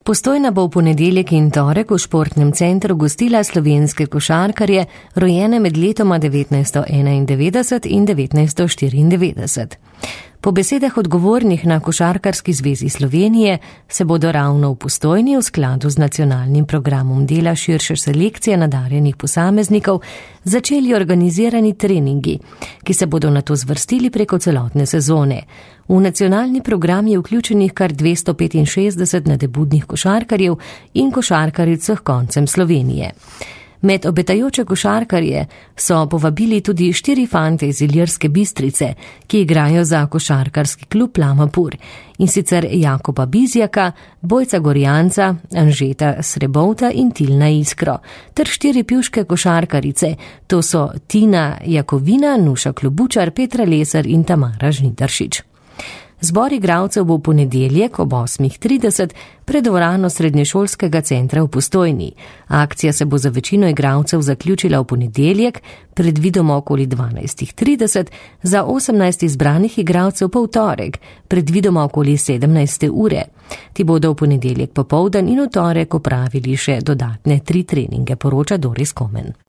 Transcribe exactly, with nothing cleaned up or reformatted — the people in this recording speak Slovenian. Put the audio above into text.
Postojna bo v ponedeljek in torek v športnem centru gostila slovenske košarkarje, rojene med letoma devetnajststo enaindevetdeset in devetnajststo štiriindevetdeset. Po besedah odgovornih na Košarkarski zvezi Slovenije se bodo ravno v Postojni v skladu z nacionalnim programom dela širše selekcije nadarjenih posameznikov začeli organizirani treningi, ki se bodo nato zvrstili preko celotne sezone. V nacionalni program je vključenih kar dvesto petinšestdeset nadebudnih košarkarjev in košarkaric vseh koncem Slovenije. Med obetajoče košarkarje so povabili tudi štiri fante iz Ilirske Bistrice, ki igrajo za košarkarski klub Lamapur, in sicer Jakoba Bizjaka, Bojca Gorjanca, Anžeta Srebovta in Tilna Iskro, ter štiri pivške košarkarice, to so Tina Jakovina, Nuša Klobučar, Petra Lesar in Tamara Žnidaršič. Zbor igralcev bo v ponedeljek ob osmih trideset pred dvorano srednješolskega centra v Postojni. Akcija se bo za večino igralcev zaključila v ponedeljek, predvidoma okoli dvanajstih trideset, za osemnajst izbranih igralcev pa v torek, predvidoma okoli sedemnajste ure. Ti bodo v ponedeljek popoldan in v torek opravili še dodatne tri treninge, poroča Doris Komen.